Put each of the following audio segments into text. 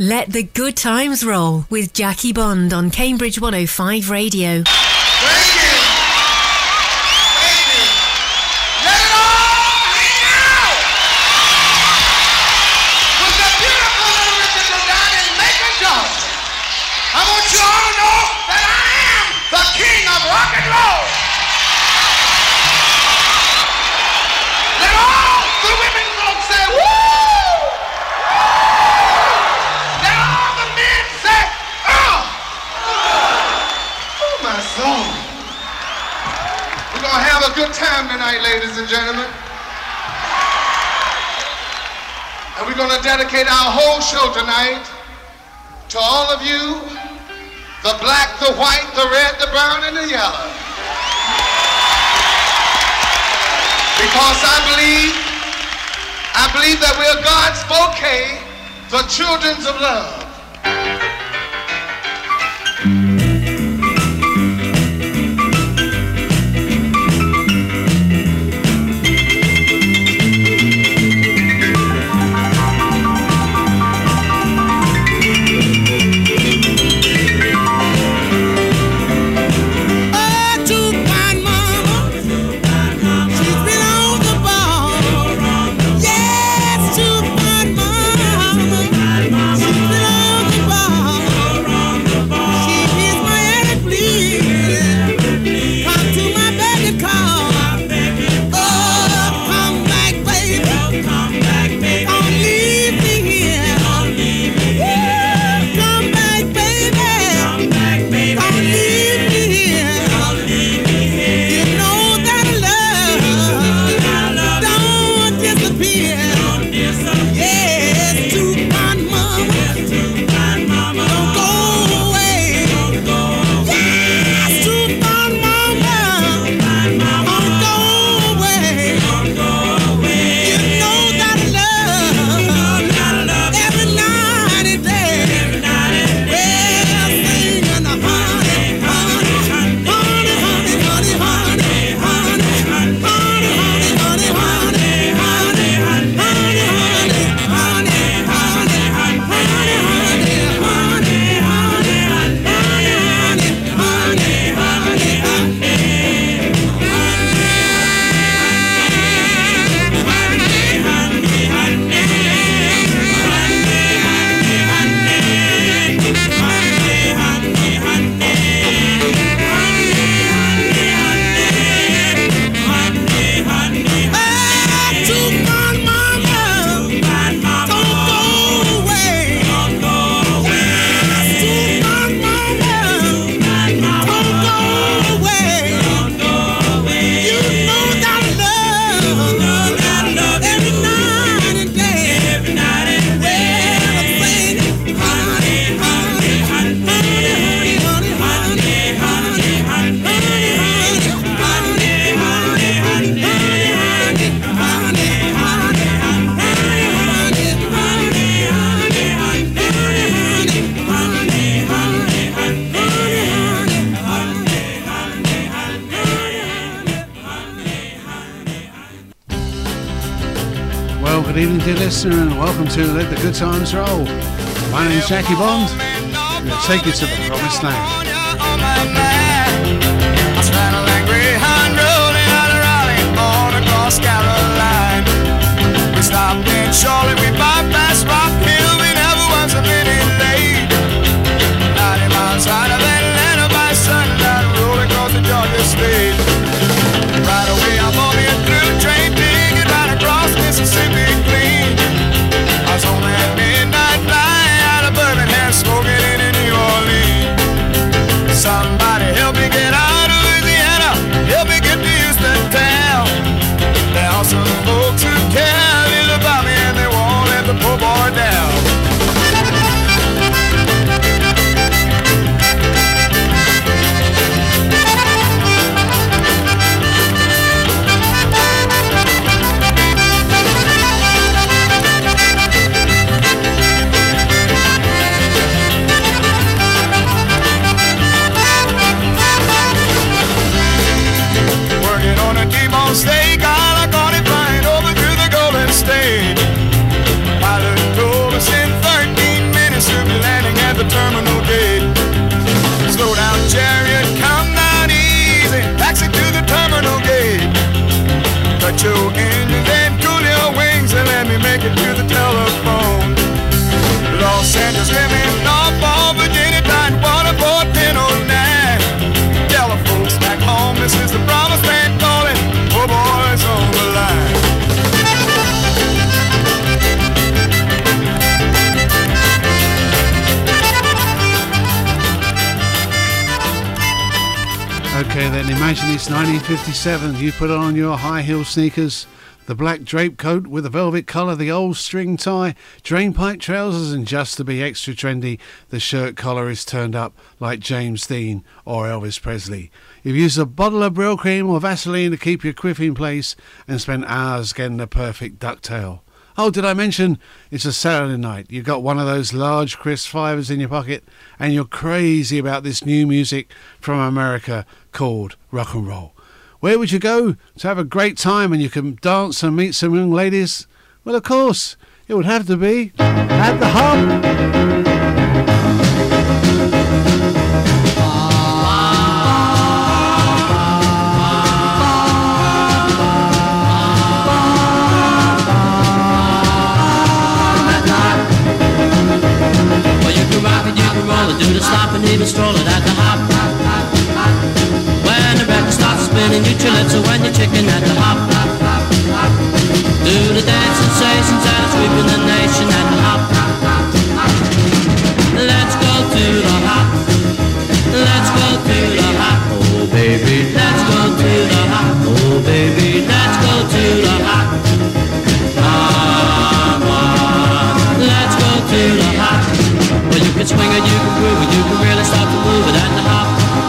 Let the good times roll with Jackie Bond on Cambridge 105 Radio. Thank you. Thank you. Let it all hang out. With the beautiful little Richard down in Macon, Georgia. I want you all to know that I am the king of rock and roll. Let all the women folks say, woo! Let all the men say, oh! Oh, my soul. We're going to have a good time tonight, ladies and gentlemen. And we're going to dedicate our whole show tonight to all of you, the black, the white, the red, the brown, and the yellow. Because I believe that we're God's bouquet, the children of love. And welcome to Let the Good Times Roll. My name's Jackie Bond. I'm going to take you to the promised land. I straddle that Greyhound road out of Raleigh on across Caroline. We stopped in Charlotte, we bypassed Rock Hill, we never was a minute late. 90 miles out of Atlanta by sundown, roll across the Georgia state. Right away I'm on the through train, digging right across Mississippi clean. I was on that midnight flight out of Birmingham, smoking in New Orleans. Somebody help me get out Los Angeles, living Norfolk, Virginia, trying to water for $10.09. Yellow folks back home, this is the promised land calling. Oh, boys on the line. Okay then, imagine it's 1957. You put on your high heel sneakers, the black drape coat with the velvet collar, the old string tie, drainpipe trousers, and just to be extra trendy, the shirt collar is turned up like James Dean or Elvis Presley. You've used a bottle of Brill cream or Vaseline to keep your quiff in place and spent hours getting the perfect ducktail. Oh, did I mention it's a Saturday night? You've got one of those large crisp fivers in your pocket and you're crazy about this new music from America called rock and roll. Where would you go to have a great time and you can dance and meet some young ladies? Well, of course, it would have to be at the Hub. Do the stop and even stroll it at the hop. When the record starts spinning, you chill it, so when you're chicken at the hop. Do the dance sensations that are sweeping the nation at the hop. Let's go to the hop. Let's go to the hop. Oh baby, let's go to the hop. Oh baby, let's go to the hop. Come on, let's go to the hop. Well, you can swing it, you can groove it, you can really start to move it at the hop.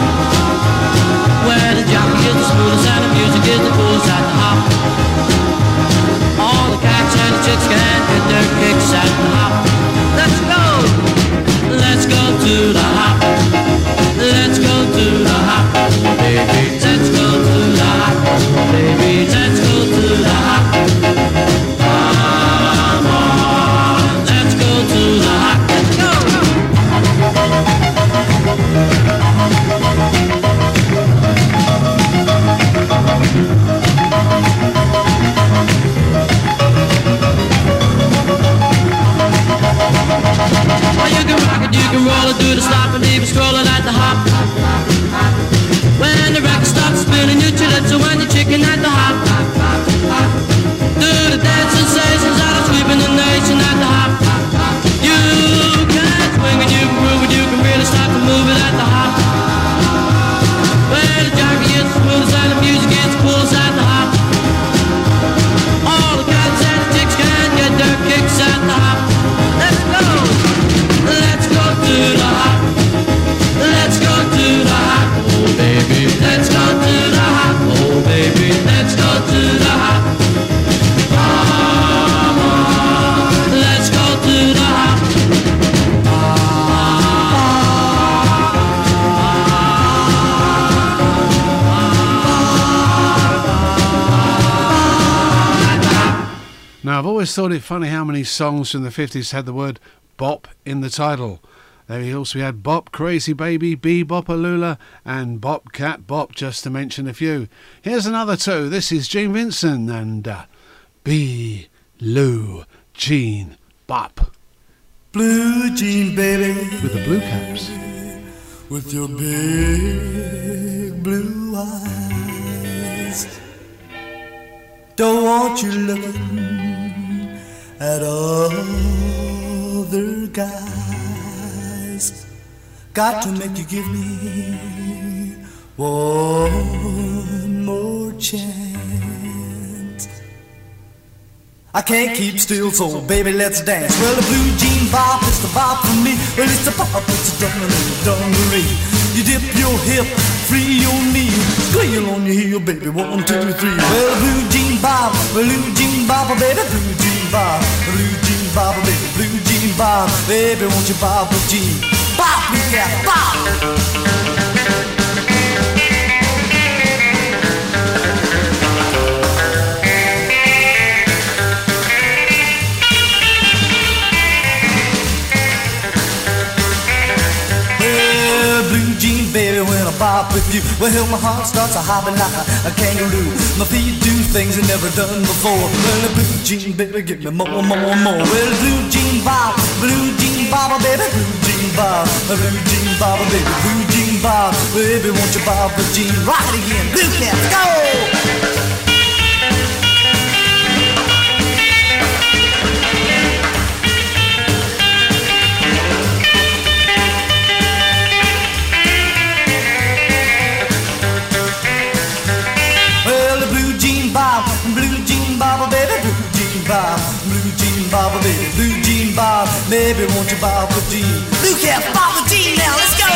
Where the jockey is the smoothest and the music is the coolest at the hop. All the cats and the chicks can get their kicks at the hop. Let's go! Let's go to the hop. Let's go to the hop. Baby, let's go to the hop. Baby, let's go to the hop. Come on, let's go to the hop. Let's go! Well, you can rock it, you can roll it, do the stop and even stroll it at the hop. When the record starts spinning, you chill it, so when you're chicken at the hop. Do the dance sensations that are sweeping the nation at the hop. You can swing and you can groove it, you can really start to move it at the hop. Where the jockey is the smoothest and the music is the coolest at the hop. All the cats and the chicks can get their kicks at the hop. Let's go! Let's go to the hop. Let's go to the hop. Oh baby, let's go to the hop. Oh baby, let's go to the hop. Come on, let's go to the hop. Now, I've always thought it funny how many songs from the 50s had the word bop in the title. They also had Bop, Crazy Baby, Be-Bop-A-Lula and Bop Cat Bop, just to mention a few. Here's another two. This is Gene Vincent and Be-Lou Jean Bop. Blue Jean baby, with the Blue Caps. With your big blue eyes. Don't want you looking at other guys. Got to make you give me one more chance. I can't keep still, so baby, let's dance. Well, the blue jean bop is the bop for me. Well, it's the bop, it's the dungaree. You dip your hip, free your knee, squeal on your heel, baby, 1, 2, 3. Well, the blue jean bop, baby, blue jean bop, blue jean bop, baby, blue jean bop, baby, won't you bop a jean? Bop me, yeah, bop! Baby, when I bop with you, well, my heart starts a hopping like a kangaroo. My feet do things I never done before. Well, the blue jean, baby, give me more. Well, the blue jean bop, bobber, baby, blue jean bob, blue jean bobber, baby, blue jean bob, baby, won't you bob the jean? Rock it again, blue cats, go! Blue jean bobber, baby, blue jean bob, blue jean bobber, baby, blue jean bob, baby, won't you bob the jean? Blue cat, bob the jean now, let's go!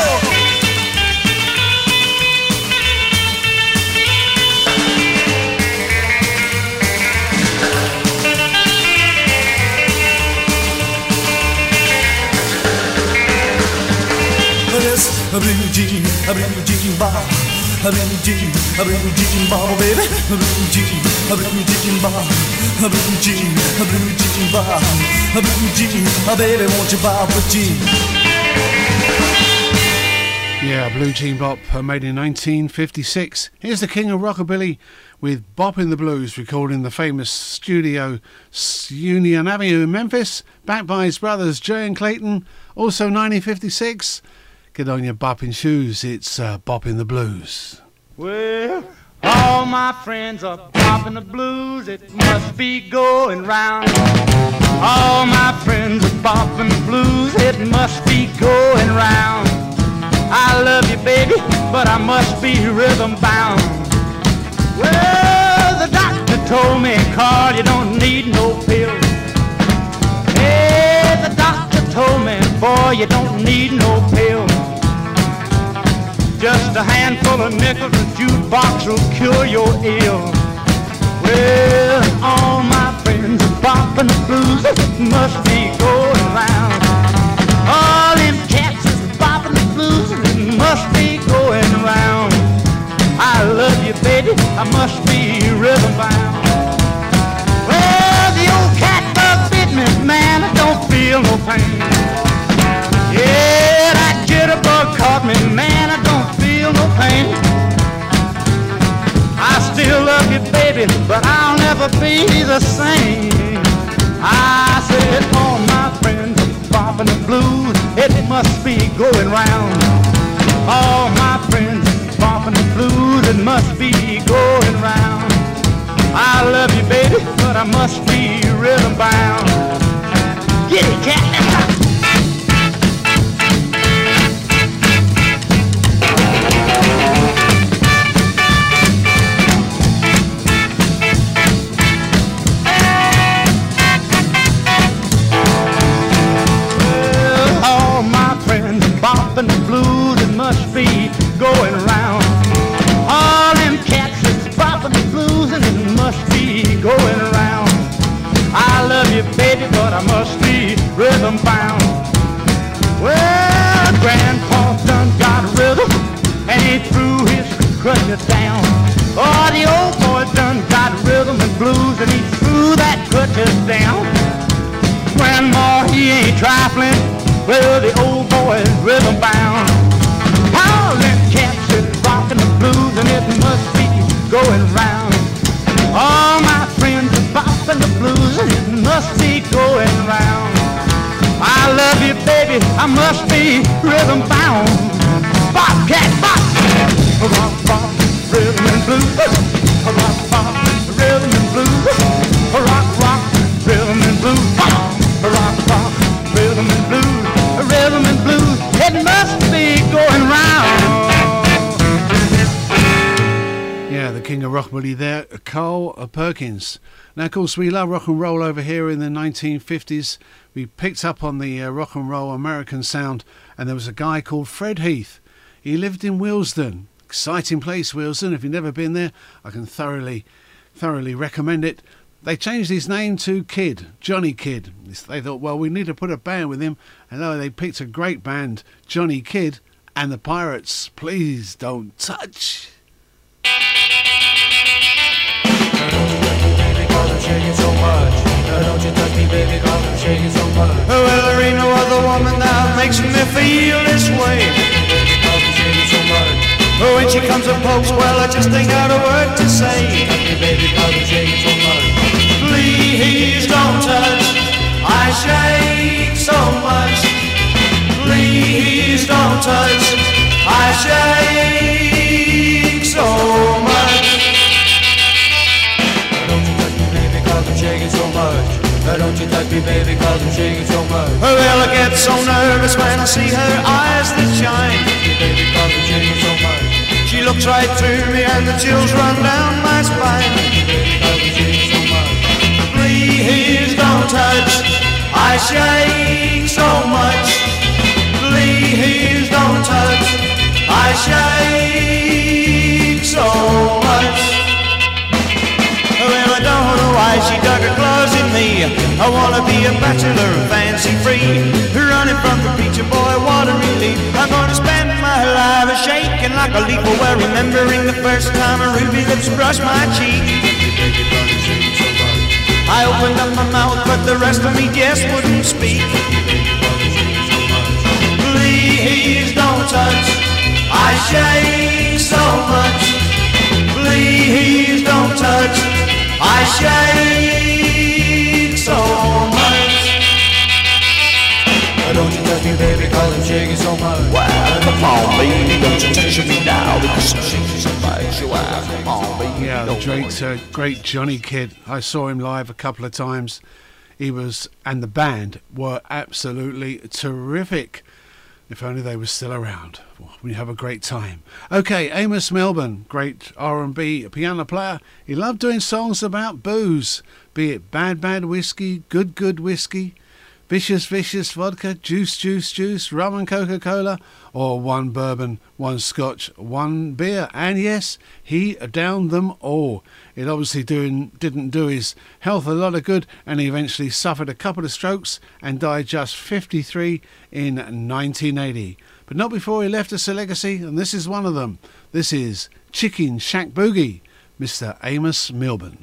A blue jean bob, a blue jean bob, baby, a blue jean bob, a blue jean bob, a blue jean, baby, won't you bob the jean? Yeah, Blue Jean Bop, made in 1956. Here's the King of Rockabilly with Bop in the Blues, recording the famous studio Union Avenue in Memphis, backed by his brothers Jay and Clayton. Also 1956. Get on your bopping shoes, it's Bop in the Blues. Well, all my friends are bopping the blues, it must be going round. All my friends are bopping the blues, it must be going round. I love you, baby, but I must be rhythm bound. Well, the doctor told me, Carl, you don't need no pills. Hey, the doctor told me, boy, you don't need no pills. Just a handful of nickels, a jukebox will cure your ill. Well, all my friends are bopping the blues, it must be going round. All them cats is bopping the blues, it must be going round. I love you, baby, I must be rhythm bound. Well, the old cat bug bit me, man, I don't feel no pain. Yeah, that jitterbug caught me, man, I don't feel no pain. I still love you, baby, but I'll never be the same. I said, all my friends are bopping the blues, it must be going round. All my friends are bopping the blues, it must be going round. I love you, baby, but I must be rhythm bound. Get it, cat, let's rock. Bopping the blues, it must be going round. All them cats is bopping the blues, and it must be going round. I love you, baby, but I must be rhythm bound. Well, Grandpa done got rhythm, and he threw his crutches down. Oh, the old boy done got rhythm and blues, and he threw that crutches down. Grandma, he ain't trifling. Well, the old boy is rhythm bound. All them cats is rocking the blues, and it must be going round. All my friends are bopping the blues, and it must be going round. I love you, baby, I must be rhythm bound. Bop, cat, bop. Rock, bop, rhythm and blues. Rock, bop, rhythm and blues. Rock, rock, rhythm and blues. Rock, bop, rhythm and blues. Rhythm and blues, it must be going round. Yeah, the King of Rockabilly there, Carl Perkins. Now, of course, we love rock and roll over here in the 1950s. We picked up on the rock and roll American sound, and there was a guy called Fred Heath. He lived in Willesden. Exciting place, Willesden. If you've never been there, I can thoroughly recommend it. They changed his name to Kidd, Johnny Kidd. They thought, well, we need to put a band with him. And they picked a great band, Johnny Kidd and the Pirates. Please don't touch. Because I'm shaking so much. No, don't you touch me, baby, because I'm shaking so much. Well, there ain't no other woman that makes me feel this way. Because I'm shaking so much. But when she comes and pokes, well, I just ain't got a word to say. Touch me, baby, because I'm shaking so much. Please don't touch. I shake so much. touch, I shake so much. Don't you touch me, baby, 'cause I'm shaking so much. Don't you touch me, baby, 'cause I'm shaking so much. Well, I get so nervous when I see her eyes that shine. Baby, 'cause I'm shaking so much. She looks right through me and the chills run down my spine. Baby, 'cause I'm shaking so much. Please don't touch, I shake so much. Please don't touch, I shake so much. Well, I don't know why she dug her claws in me. I wanna be a bachelor, fancy free, running from the preacher boy, what a relief. I'm gonna spend my life shaking like a leaf while remembering the first time a ruby lips brushed my cheek. I opened up my mouth, but the rest of me just wouldn't speak. Please don't touch, I shake so much. Please don't touch, I shake so much. Don't you touch me, baby, 'cause I'm shaking so much. Wow, come on, baby, don't you touch me now, because I'm shaking so much. Wow, come on, baby. Yeah, the Drake's a great Johnny Kidd. I saw him live a couple of times. He was, and the band were absolutely terrific. If only they were still around. We have a great time. Okay, Amos Milburn, great R&B piano player. He loved doing songs about booze, be it bad, bad whiskey, good, good whiskey, vicious, vicious vodka, juice, juice, juice, rum and Coca-Cola, or one bourbon, one scotch, one beer. And yes, he downed them all. It obviously didn't do his health a lot of good, and he eventually suffered a couple of strokes and died just 53 in 1980. But not before he left us a legacy, and this is one of them. This is Chicken Shack Boogie, Mr. Amos Milburn.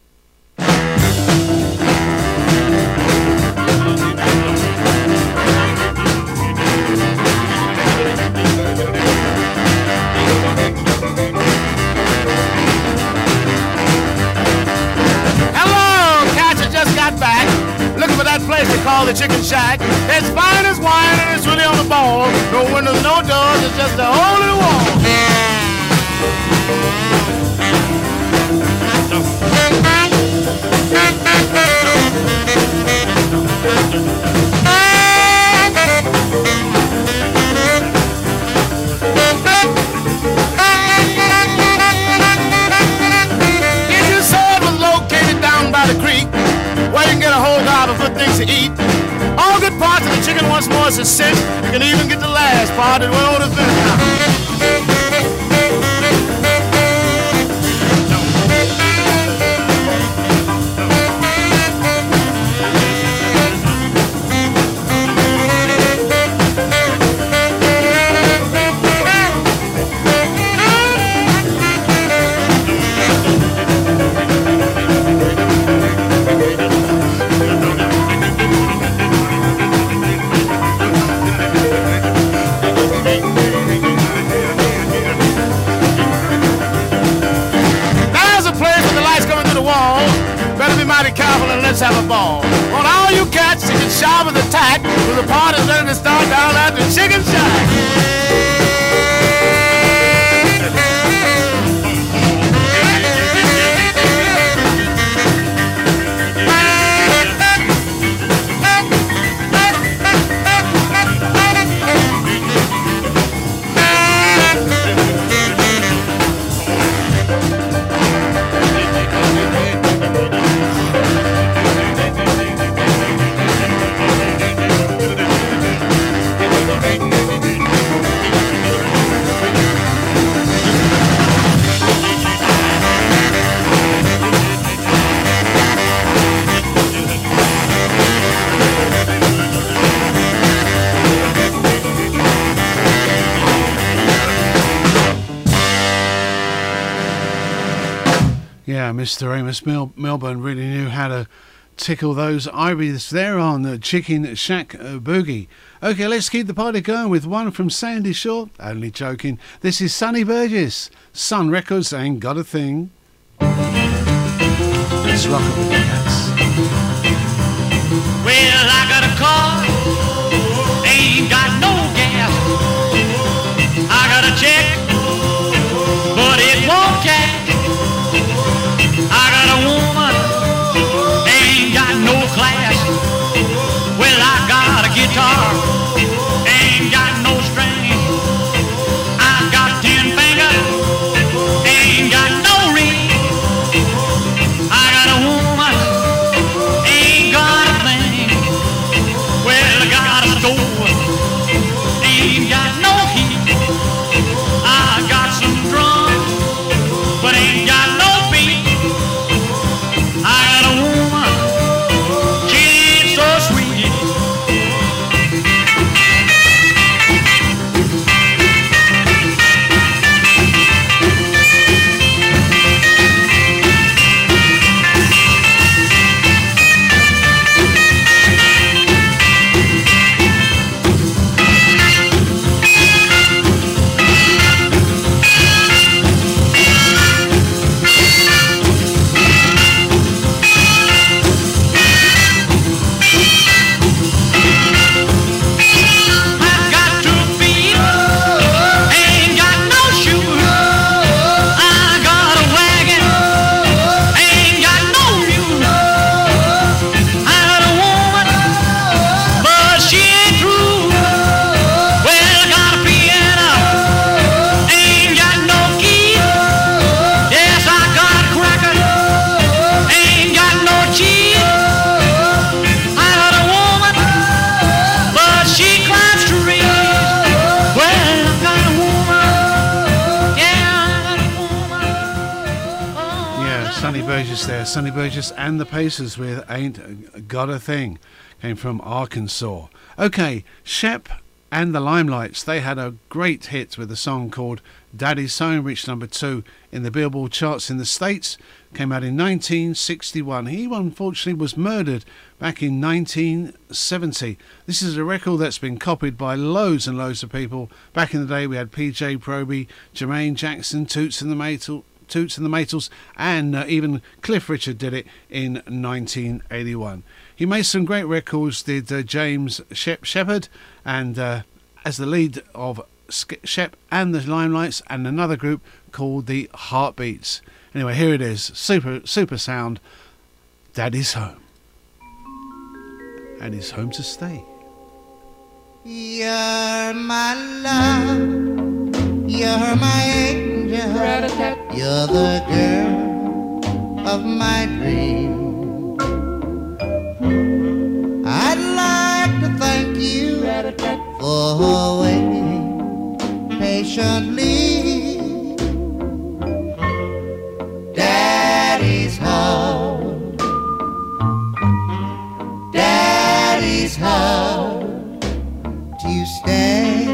Back, looking for that place they call the Chicken Shack. It's fine as wine and it's really on the ball. No windows, no doors, it's just a hole in the wall. Did you say it was located down by the creek, where you can get a whole lot of good things to eat? All good parts of the chicken once more is a cinch. You can even get the last part and well to finish. Let's have a ball. On all you cats, you can sharp as a tack, with the party's ready to start down at the Chicken Shack. Yeah, Mr. Amos Milburn really knew how to tickle those ivories there on the Chicken Shack Boogie. Okay, let's keep the party going with one from Sandy Shore. Only joking. This is Sonny Burgess. Sun Records Ain't Got a Thing. Let's rock it with the cats. Well, I got a car, ain't got no gas. Burgess there, Sonny Burgess and the Pacers with Ain't Got a Thing. Came from Arkansas. Okay, Shep and the Limelights, they had a great hit with a song called Daddy's Home, reached number 2 in the Billboard charts in the States. Came out in 1961. He unfortunately was murdered back in 1970. This is a record that's been copied by loads and loads of people. Back in the day we had PJ Proby, Jermaine Jackson, Toots and the Maytals, and even Cliff Richard did it in 1981. He made some great records, did James Shepherd, and as the lead of Shep and the Limelights, and another group called the Heartbeats. Anyway, here it is, super sound, Daddy's Home. And he's home to stay. You're my love, you're my angel, you're the girl of my dream. I'd like to thank you for waiting patiently. Daddy's home, Daddy's home to stay.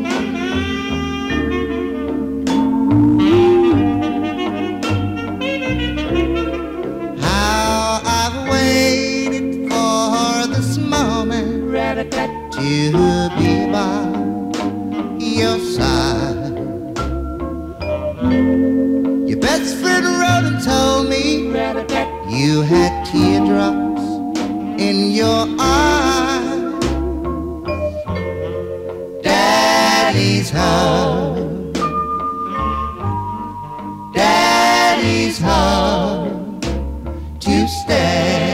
How I've waited for this moment to be by your side. Your best friend wrote and told me you had teardrops in your eyes. Daddy's home, Daddy's home to stay.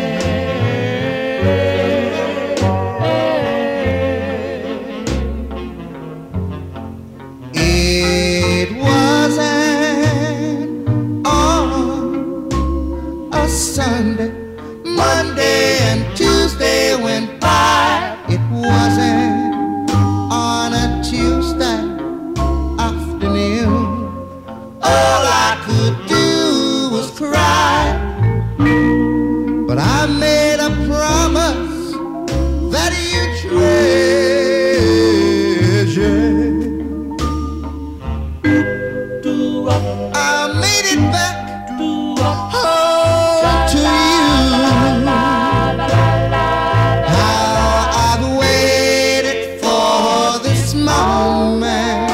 It wasn't on a Sunday, Monday and Tuesday went by. It wasn't on a Tuesday afternoon. All I could do was cry, but I made a promise that you treasure. I made it back home to you. How I've waited for this moment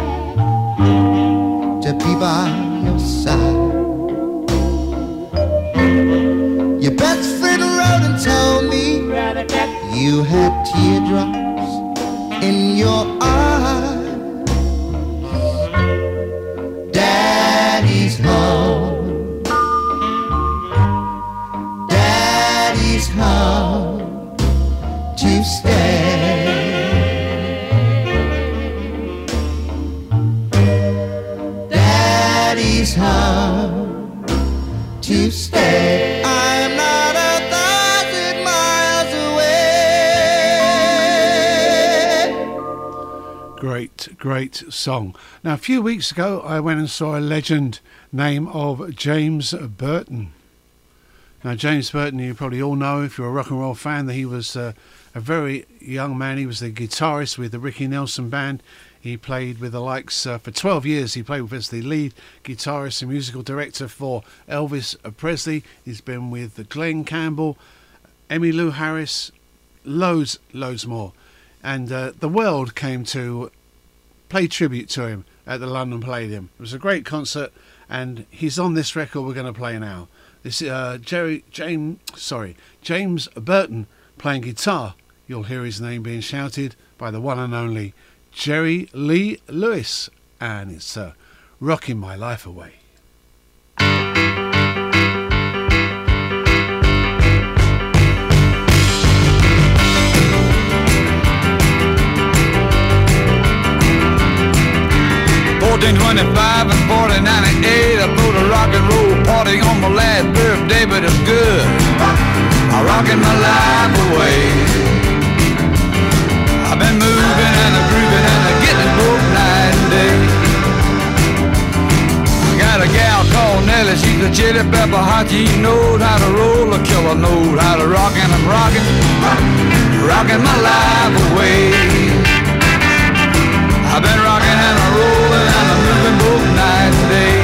to be by your side. Your best friend wrote and told me you had teardrops in your eyes. Daddy's home, Daddy's home to stay. Daddy's home to stay. I'm not 1,000 miles away. Great song. Now, a few weeks ago, I went and saw a legend named of James Burton. Now, James Burton, you probably all know, if you're a rock and roll fan, that he was a very young man. He was the guitarist with the Ricky Nelson Band. He played with the likes, for 12 years, he played with as the lead guitarist and musical director for Elvis Presley. He's been with Glenn Campbell, Emmylou Harris, loads more. And the world came to play tribute to him at the London Palladium. It was a great concert, and he's on this record we're going to play now. This is James Burton playing guitar. You'll hear his name being shouted by the one and only Jerry Lee Lewis, and it's Rocking My Life Away. In 25 and 49 and 8, I put a rock and roll party on my last birthday, but it's good. I'm rocking my life away. I've been moving and I'm grooving and I'm getting both night and day. I got a gal called Nellie, she's a chili pepper hot. He knows how to roll, a killer knows how to rock, and I'm rocking my life away. I've been rocking and I'm rolling and I'm moving both night and day.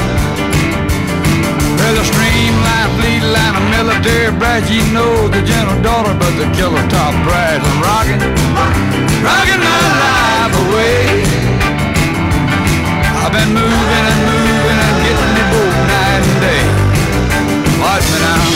There's a streamline, fleet line, a military brat. You know the gentle daughter, but the killer top brass. I'm rocking my life away. I've been moving and getting it both night and day. Watch me now.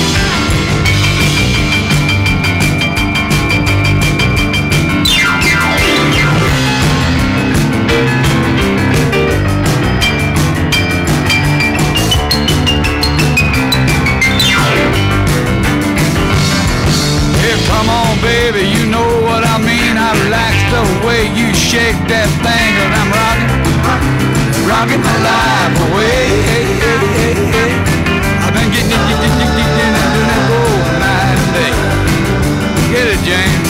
Come on, baby, you know what I mean. I like the way you shake that thing, 'cause I'm rocking my life away. I've been getting it all night and day. Get it, James.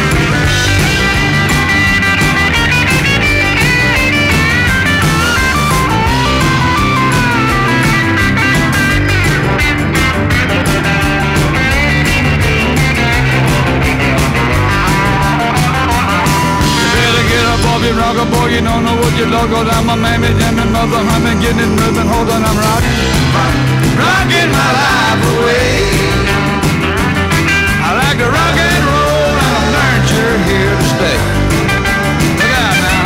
Rock a boy, you don't know what you love, 'cause I'm a mammy, jamming, mother, humming, getting it moving, hold on, I'm rocking my life away. I like to rock and roll, and I'm darn sure here to stay. Look out now.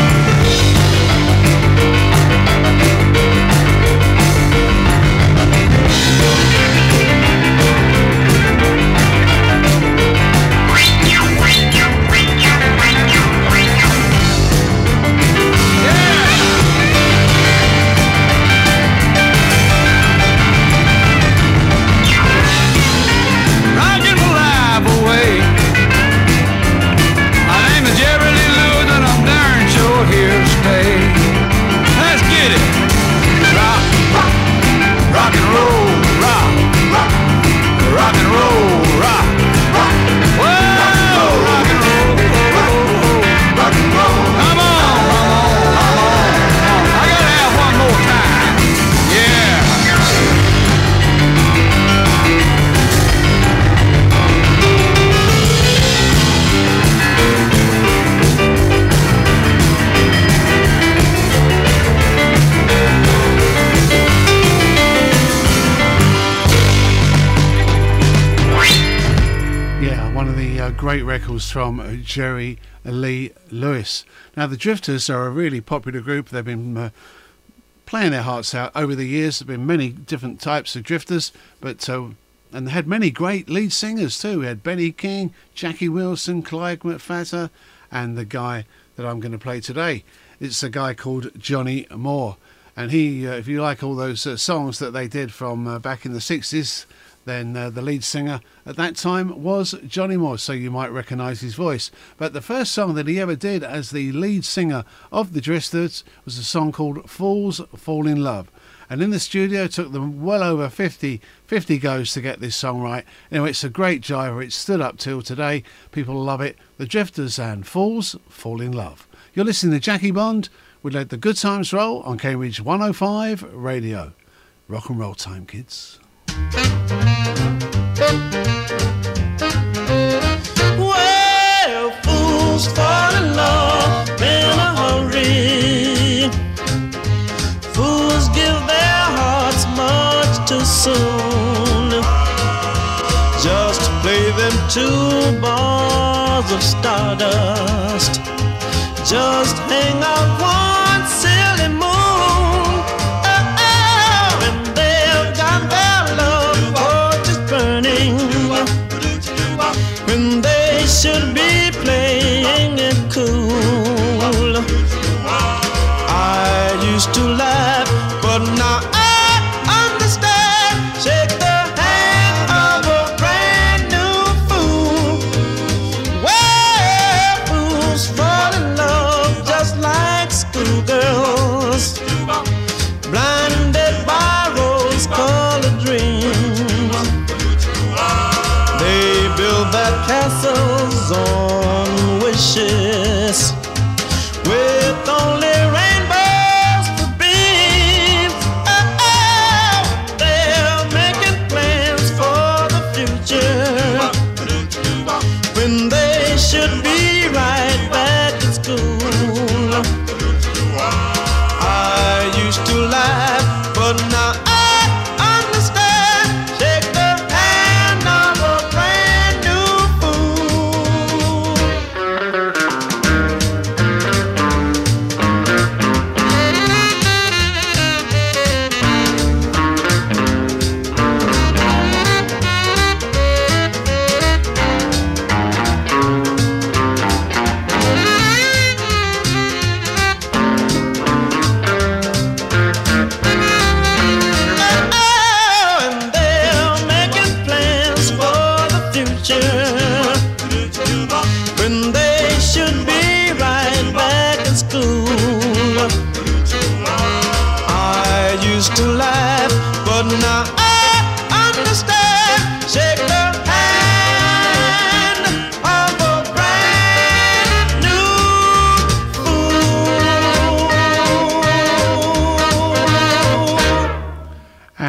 Great records from Jerry Lee Lewis. Now, the Drifters are a really popular group. They've been playing their hearts out over the years. There have been many different types of Drifters, but and they had many great lead singers too. We had Benny King, Jackie Wilson, Clyde McPhatter, and the guy that I'm going to play today. It's a guy called Johnny Moore. And he, if you like all those songs that they did from back in the 60s, then the lead singer at that time was Johnny Moore, so you might recognise his voice. But the first song that he ever did as the lead singer of the Drifters was a song called Fools Fall in Love. And in the studio, it took them well over 50 goes to get this song right. Anyway, it's a great jiver. It's stood up till today. People love it. The Drifters and Fools Fall in Love. You're listening to Jackie Bond. We let the good times roll on Cambridge 105 Radio. Rock and roll time, kids. Well, fools fall in love in a hurry. Fools give their hearts much too soon, just to play them 2 bars of stardust. Just hang out one silly moon. And they've got their love torches burning, when they should be playing it cool. I used to laugh, but now I understand. Shake the hand of a brand new fool. Well, fools fall in love just like schoolgirls, blinded by rose-colored dreams. They build their castles on wishes, with only rainbows for beams. Oh, they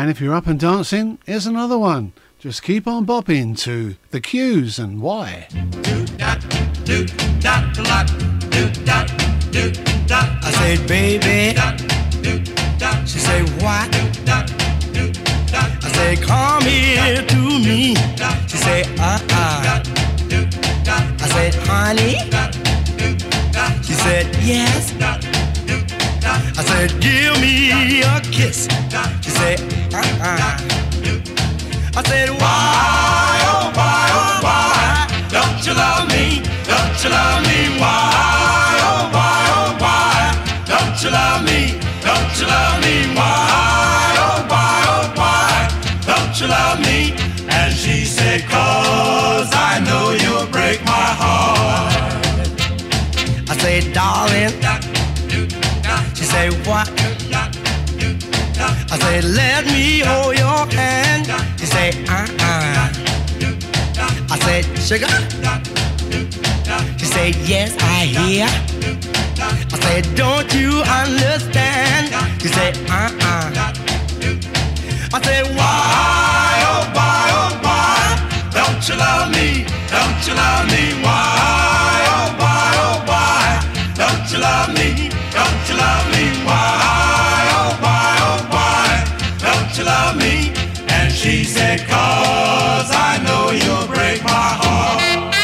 And if you're up and dancing, here's another one. Just keep on bopping to The Q's and Why. I said, baby. She said, what? I said, come here to me. She said, I said, honey. She said, yes. I said, give me a kiss. She said, I said, why, oh, why, don't you love me? Don't you love me? Why, oh, why, don't you love me? Don't you love me? Why, oh, why, don't you love me? And she said, 'cause I know you'll break my heart. I said, darling. She said, what? I said, let me hold your hand. She said, I said, sugar? She said, yes, I hear. I said, don't you understand? She said, I said, why, oh, why, don't you love me? Don't you love me? Why, oh, why, don't you love me? Don't you love me? Why, oh, why, don't you love me? And she said, 'cause I know you'll break my heart.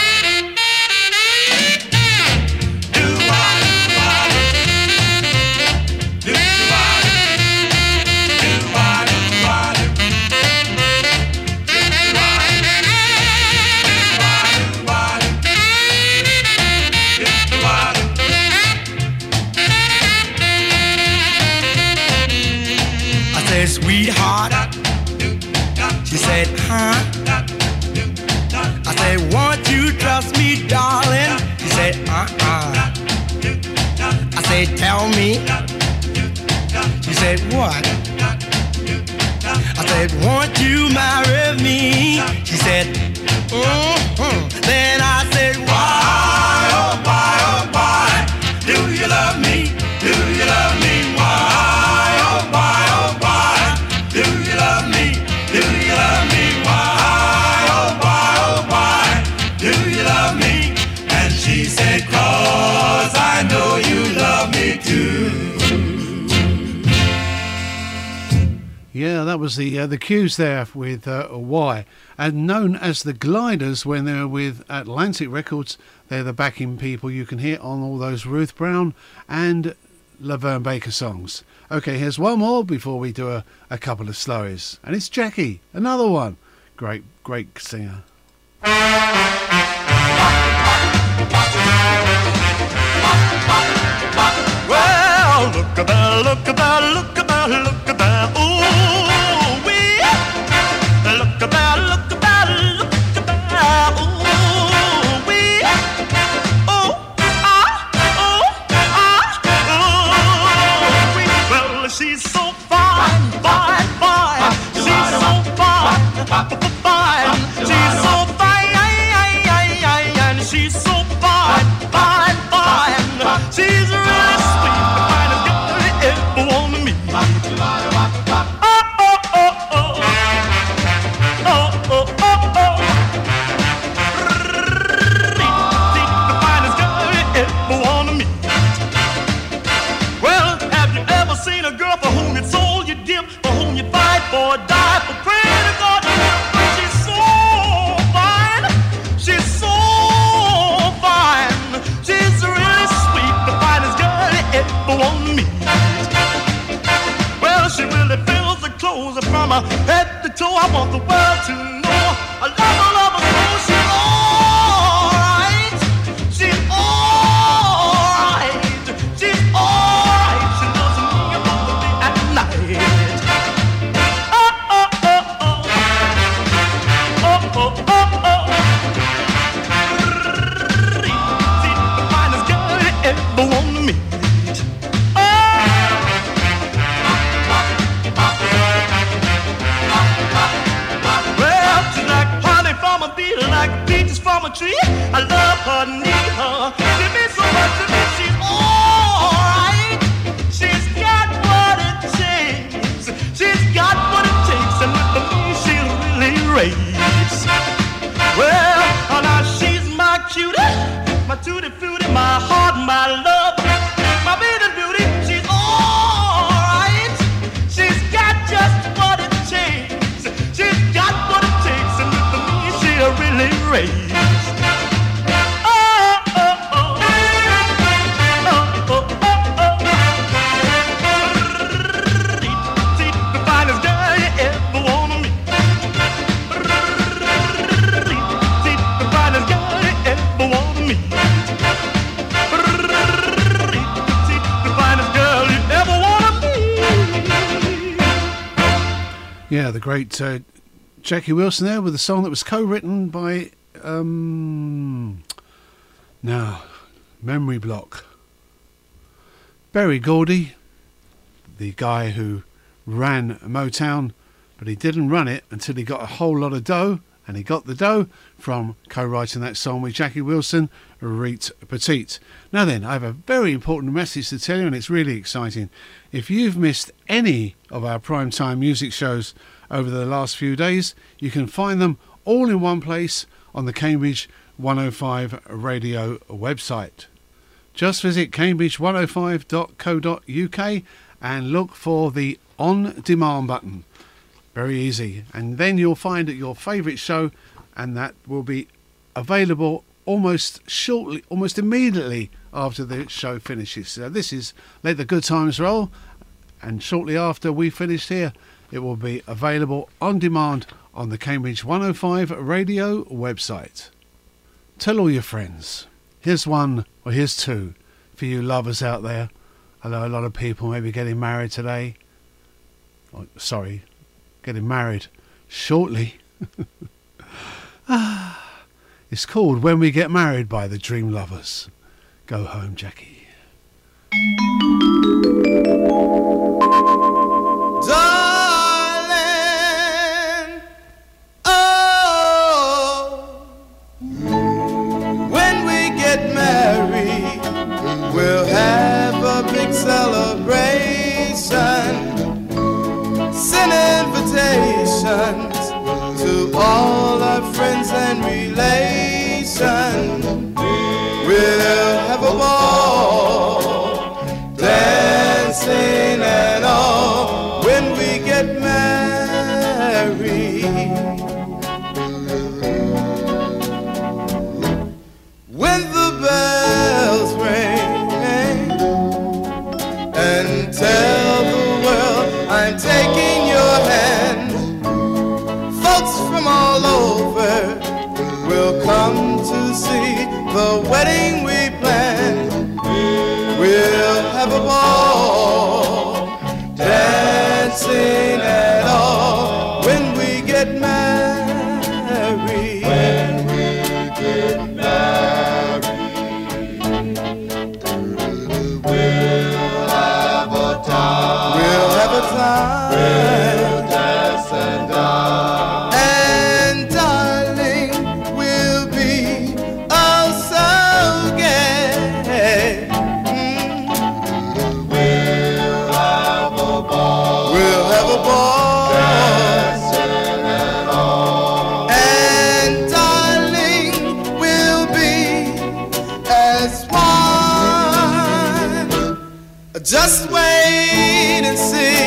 Sweetheart, she said, huh? I said, won't you trust me, darling? She said, I said, tell me. She said, what? I said, won't you marry me? She said, Then I said, why, oh, why, do you love me? Do you love me? Why, oh, why, do you love me? Do you love me? Why, oh, why, do you love me? And she said, 'cause I know you love me too. Yeah, that was the Q's there with Why. And known as the Gliders when they're with Atlantic Records. They're the backing people you can hear on all those Ruth Brown and Laverne Baker songs. Okay, here's one more before we do a couple of slowies. And it's Jackie, another one. Great singer. Well, look at that, look at that, look at that, look at that. Ooh, wee. Look at that, look at that, look at that. Ooh, wee. Oh, wee. Well, she's so fine, fine, fine. She's so fine, fine. She's so fine, and she's so fine, fine, fine. She's really sweet, the finest girl you ever want to meet. Oh, oh, oh, oh. Oh, oh, oh, oh. The finest girl you ever want to meet. Well, have you ever seen a girl for whom you'd sold your dip, for whom you'd fight for a die, for pray to God? She's so fine. She's so fine. She's really sweet, the finest girl you ever want to meet. Well, she really fills the clothes from her head to toe. I want the world to know I love her so. She's alright. She's alright. She's alright. She loves me both the day and night. Oh, oh, oh, oh. Oh, oh, oh, oh. She's the finest girl you ever want to meet. Well, she's like honey from a bee, like peaches from a tree. I love her, need her. She means so much to me. She's alright. She's got what it takes. She's got what it takes Yeah, the great Jackie Wilson there with a song that was co-written by now memory block, Berry Gordy, the guy who ran Motown, but he didn't run it until he got a whole lot of dough, and he got the dough from co-writing that song with Jackie Wilson, Rita Petite. Now then, I have a very important message to tell you, and it's really exciting. If you've missed any of our primetime music shows over the last few days, you can find them all in one place on the Cambridge 105 radio website. Just visit cambridge105.co.uk and look for the On Demand button. Very easy. And then you'll find your favourite show, and that will be available almost immediately after the show finishes. So this is Let the Good Times Roll, and shortly after we finish here, it will be available on demand on the Cambridge 105 radio website. Tell all your friends. Here's one, or here's two, for you lovers out there. I know a lot of people may be getting married today. Getting married shortly. It's called When We Get Married by the Dream Lovers. Go home, Jackie. Darling, oh, when we get married, we'll have a big celebration. Send invitations to all our friends and relations. We'll have a ball, dancing and all, when we get married. When the bells ring and tell the world I'm taking your hand, folks from all over will come to see the wedding we planned. We'll have a ball, dancing and all, when we get married. When we get married, we'll have a time. We'll have a time. We'll dance and dance. And darling, we'll be oh so gay. We'll have a ball. We'll have a ball. Dancing and all. And darling, we'll be as one. Just wait and see.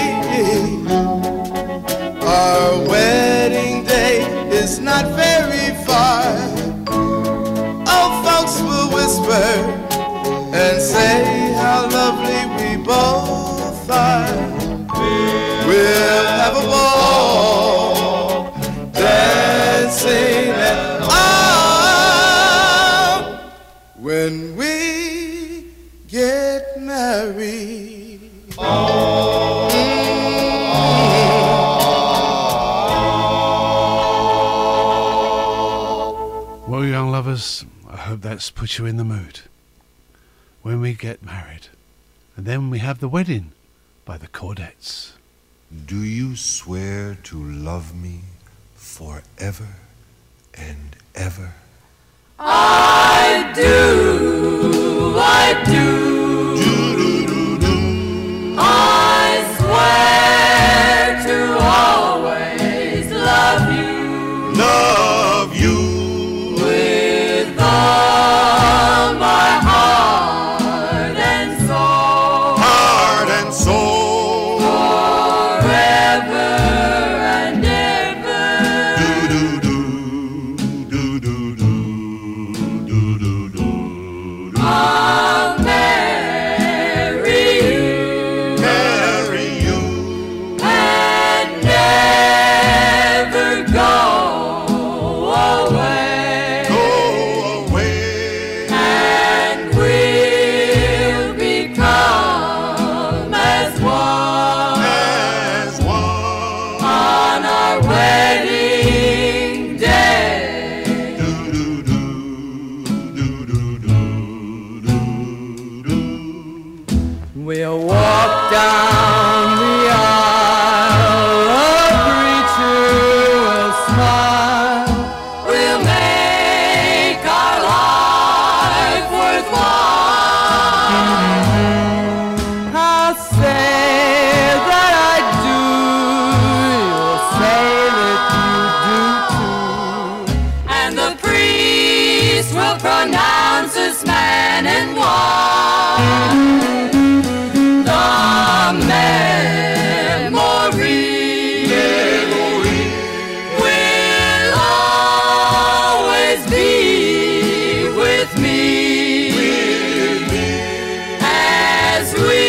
Our wedding day is not very far. Old folks will whisper and say how lovely we both are. We'll have a ball, dancing and all, when we get married. Well, young lovers, I hope that's put you in the mood. When we get married. And then we have the wedding by the Chordettes. Do you swear to love me forever and ever? I do, I do. I swear to always love you. Love you with all my heart and soul. Heart and soul. Forever and ever. Do do do do do do do do do. Amen. We'll walk down the aisle, a preacher will smile. We'll make our life worthwhile. I'll say that I do, you'll say that you do too. And the priest will pronounce us man and wife. The memory will always be with me as we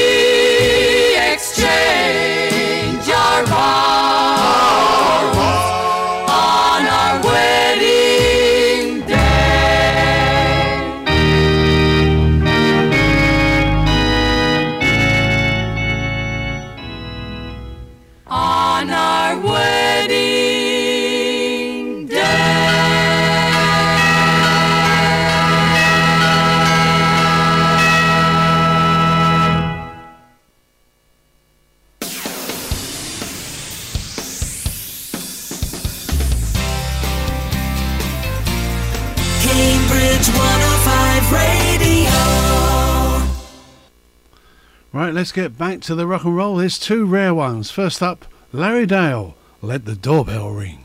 exchange our vows on our wedding day. On our wedding day. Cambridge 105 Radio. Right, let's get back to the rock and roll. There's two rare ones. First up, Larry Dale, Let the Doorbell Ring.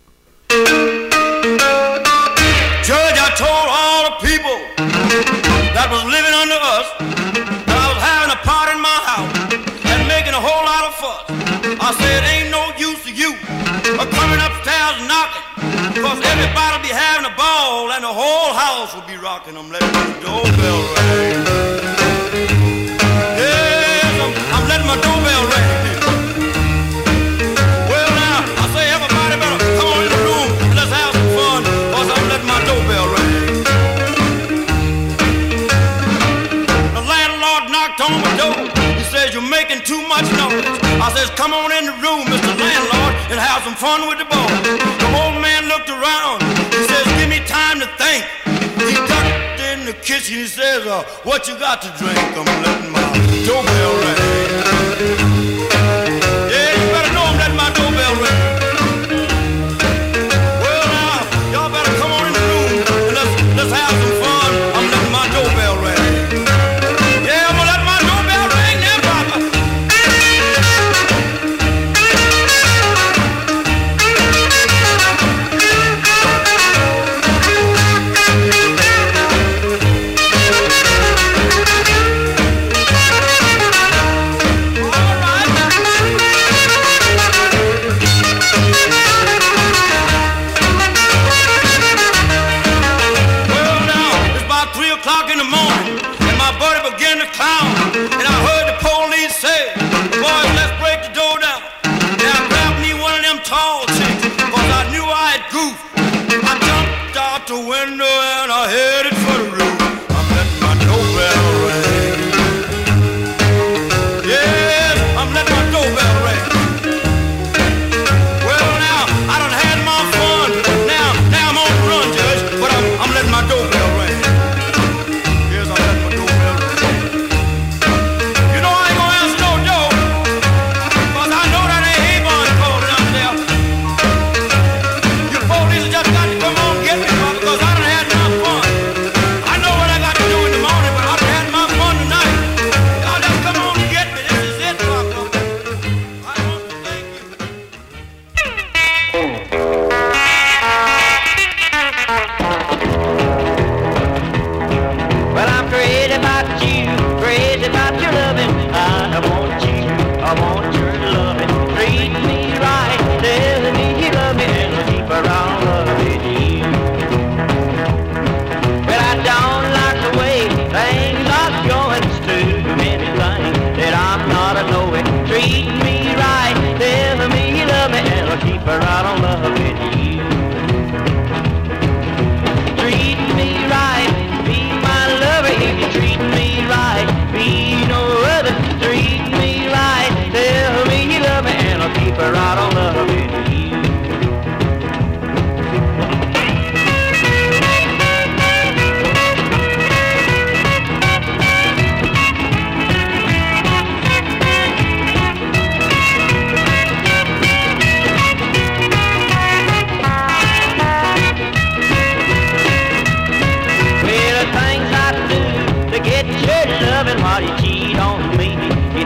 Judge, I told all the people that was living under us that I was having a party in my house and making a whole lot of fuss. I said, ain't no use to you coming upstairs and knocking, cause everybody be having a ball and the whole house will be rocking. I'm letting the doorbell ring. Yes, I'm letting my doorbell ring. Well now, I say everybody better come on in the room and let's have some fun, cause I'm letting my doorbell ring. The landlord knocked on my door. He says, you're making too much noise. I says, come on in the room, Mr. Landlord, and have some fun with the boys. The old man looked around. He says, give me time to think. He ducked in the kitchen. He says, what you got to drink? I'm letting my doorbell ring. Yeah, you better know I'm letting my doorbell ring. Well now, y'all better come on in the room and let's have some fun. I'm letting my doorbell ring. Yeah, I'm gonna let my doorbell ring now, Papa.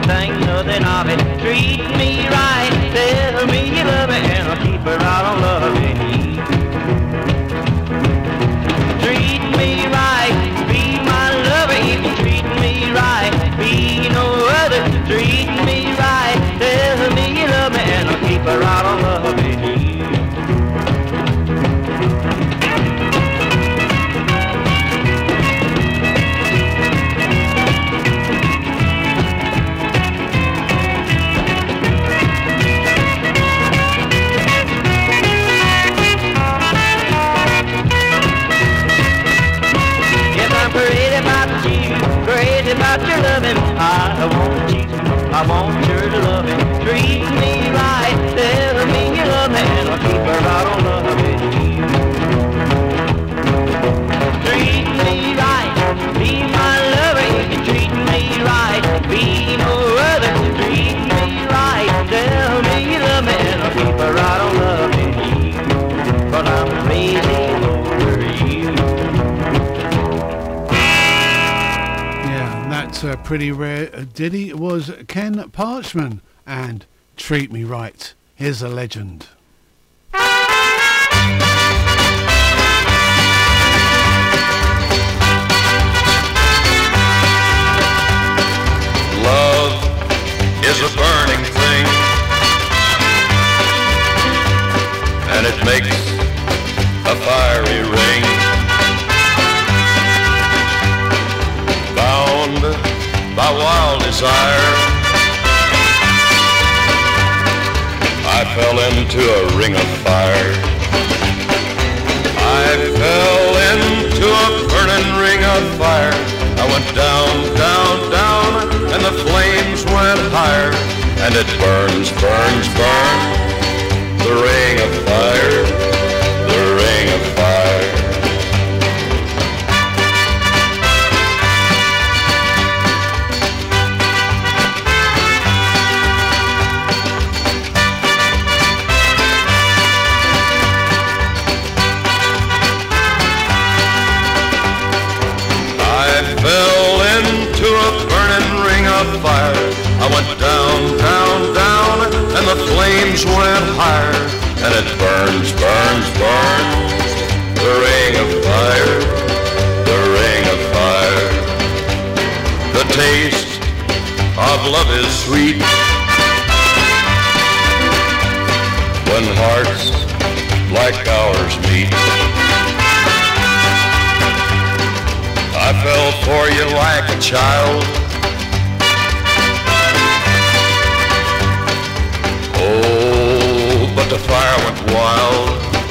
think nothing of it. Treat me right, tell me you love me, and I'll keep her right on loving you. Treat me right, be my lover. You can treat me right, be no other. Treat me right, tell me you love me, and I'll keep her right on loving you. Crazy about your loving, I want you, I want your loving. Treat me right, tell me you love me, and I'll keep her right on loving you. Treat me right, be my lover. You can treat me right, be no other. Treat me right, tell me you love me, and I'll keep her right on loving you. But I'm crazy over you. That pretty rare ditty was Ken Parchman and Treat Me Right. Here's a legend. Love is a burning thing, and it makes a fiery ring. Bound by wild desire, I fell into a ring of fire. I fell into a burning ring of fire. I went down, down, down, and the flames went higher. And it burns, burns, burns, the ring of fire, the ring of fire. Fell into a burning ring of fire. I went down, down, down, and the flames went higher. And it burns, burns, burns, the ring of fire, the ring of fire. The taste of love is sweet when hearts like ours meet. I fell for you like a child. Oh, but the fire went wild.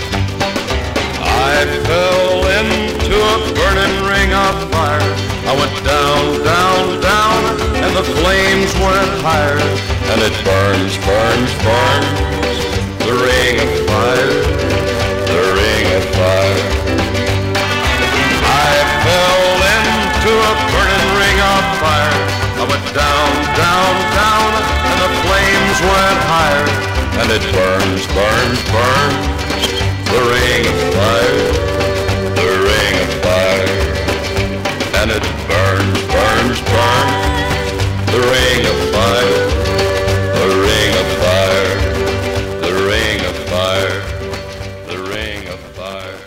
I fell into a burning ring of fire. I went down, down, down, and the flames went higher. And it burns, burns, burns, the ring of fire, the ring of fire. I fell into a burning ring of fire. I went down, down, down, and the flames went higher. And it burns, burns, burns, the ring of fire, the ring of fire. And it burns, burns, burns, the ring of fire, the ring of fire, the ring of fire, the ring of fire.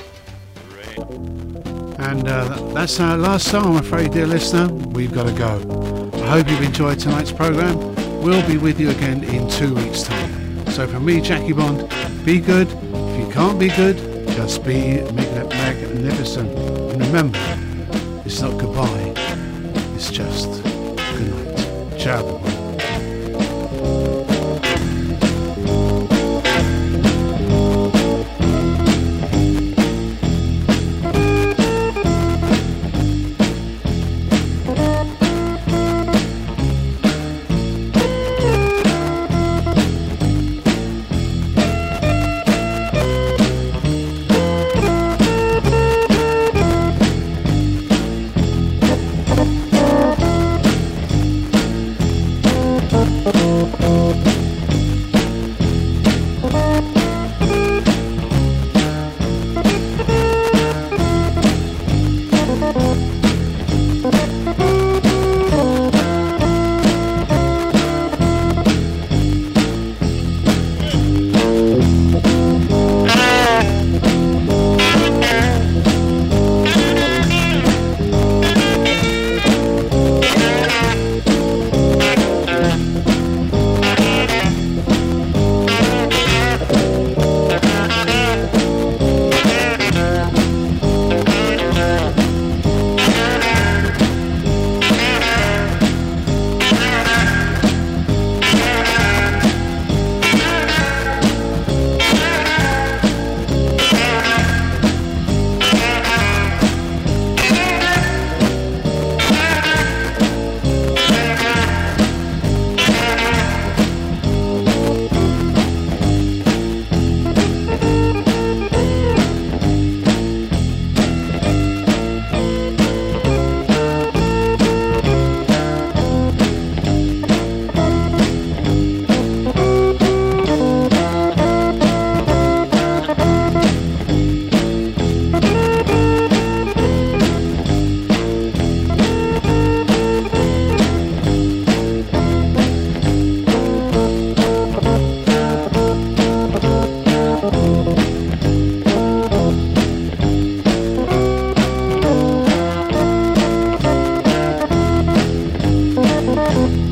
And that's our last song, I'm afraid, dear listener. We've got to go. I hope you've enjoyed tonight's programme. We'll be with you again in 2 weeks' time. So from me, Jackie Bond, be good. If you can't be good, just be magnificent. And remember, it's not goodbye, it's just good night. Ciao, everyone. Thank you.